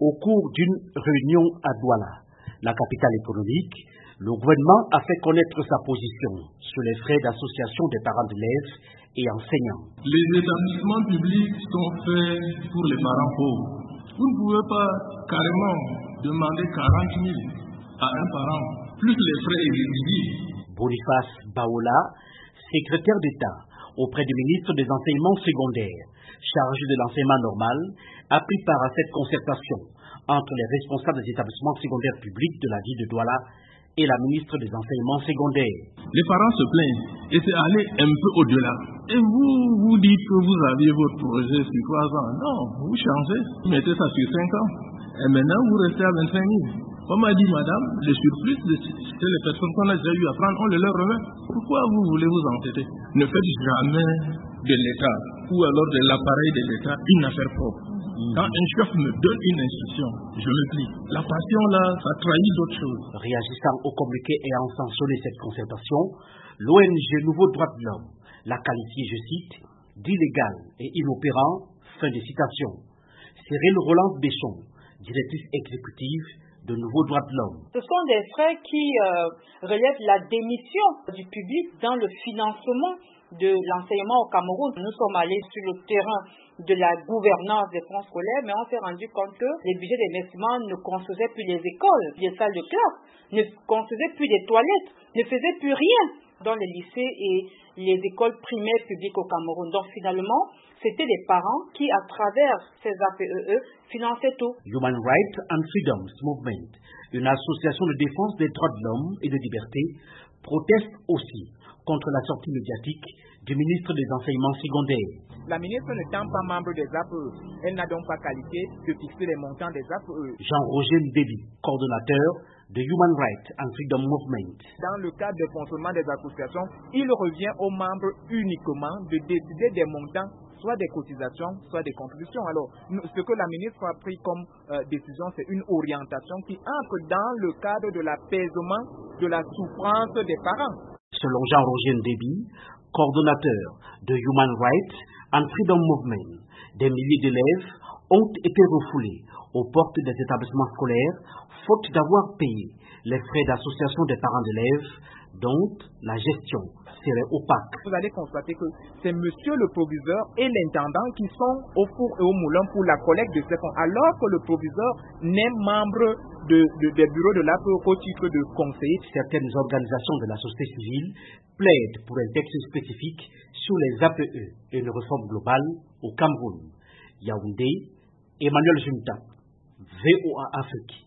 Au cours d'une réunion à Douala, la capitale économique, le gouvernement a fait connaître sa position sur les frais d'association des parents d'élèves et enseignants. Les établissements publics sont faits pour les parents pauvres. Vous ne pouvez pas carrément demander 40 000 à un parent, plus les frais exigibles. Boniface Baola, secrétaire d'État auprès du ministre des Enseignements secondaires, chargé de l'enseignement normal, a pris part à cette concertation entre les responsables des établissements secondaires publics de la ville de Douala et la ministre des Enseignements secondaires. Les parents se plaignent et c'est aller un peu au-delà. Et vous dites que vous aviez votre projet sur 3 ans. Non, vous changez, vous mettez ça sur 5 ans. Et maintenant, vous restez à 25 000. Comme a dit madame, le surplus, c'est les personnes qu'on a déjà eu à prendre, on le leur remet. Pourquoi vous voulez vous entêter? Ne faites jamais de l'État ou alors de l'appareil de l'État une affaire propre. Quand un chef me donne une instruction, je me plie. La passion là, ça trahit d'autres choses. Réagissant au communiqué et ayant sanctionné cette concertation, l'ONG Nouveau Droit de l'Homme l'a qualifié, je cite, d'illégal et inopérant, fin de citation. Cyril Roland Béchon, directrice exécutive de Nouveau Droit de l'Homme. Ce sont des frais qui relèvent la démission du public dans le financement de l'enseignement au Cameroun. Nous sommes allés sur le terrain de la gouvernance des fonds scolaires, mais on s'est rendu compte que les budgets d'investissement ne construisaient plus les écoles, les salles de classe, ne construisaient plus les toilettes, ne faisaient plus rien dans les lycées et les écoles primaires publiques au Cameroun. Donc finalement, c'était les parents qui, à travers ces APEE, finançaient tout. Human Rights and Freedoms Movement, une association de défense des droits de l'homme et de liberté, proteste aussi contre la sortie médiatique du ministre des Enseignements secondaires. La ministre n'étant pas membre des APE, elle n'a donc pas qualité de fixer les montants des APE. Jean-Roger Ndébi, coordonnateur de Human Rights and Freedom Movement. Dans le cadre du fonctionnement des associations, il revient aux membres uniquement de décider des montants, soit des cotisations, soit des contributions. Alors, ce que la ministre a pris comme décision, c'est une orientation qui entre dans le cadre de l'apaisement de la souffrance des parents. Selon Jean-Roger Ndébi, coordonnateur de Human Rights and Freedom Movement, des milliers d'élèves ont été refoulés aux portes des établissements scolaires faute d'avoir payé les frais d'association des parents d'élèves dont la gestion serait opaque. Vous allez constater que c'est monsieur le proviseur et l'intendant qui sont au four et au moulin pour la collecte de ces fonds, alors que le proviseur n'est membre des bureaux de l'APE au titre de conseiller. Certaines organisations de la société civile plaident pour un texte spécifique sur les APE et une réforme globale au Cameroun. Yaoundé, Emmanuel Junta, VOA Afrique.